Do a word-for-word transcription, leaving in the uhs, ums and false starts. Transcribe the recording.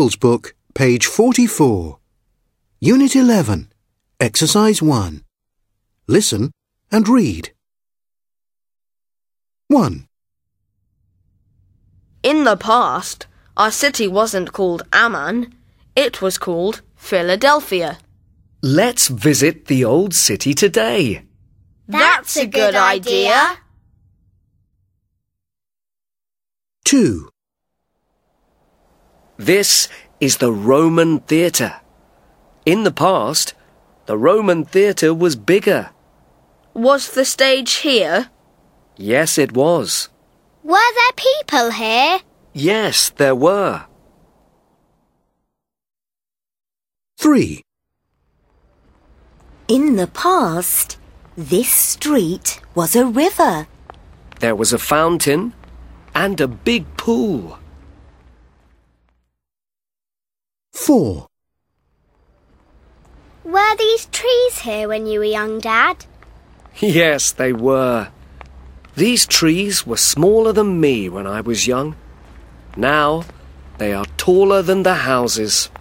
Examples book, page forty-four. Unit eleven, Exercise one. Listen and read. one. In the past, our city wasn't called Amman, it was called Philadelphia. Let's visit the old city today. That's a good idea. two. This is the Roman theatre. In the past, the Roman theatre was bigger. Was the stage here? Yes, it was. Were there people here? Yes, there were. three. In the past, this street was a river. There was a fountain and a big pool. four. Were these trees here when you were young, Dad? Yes, they were. These trees were smaller than me when I was young. Now they are taller than the houses.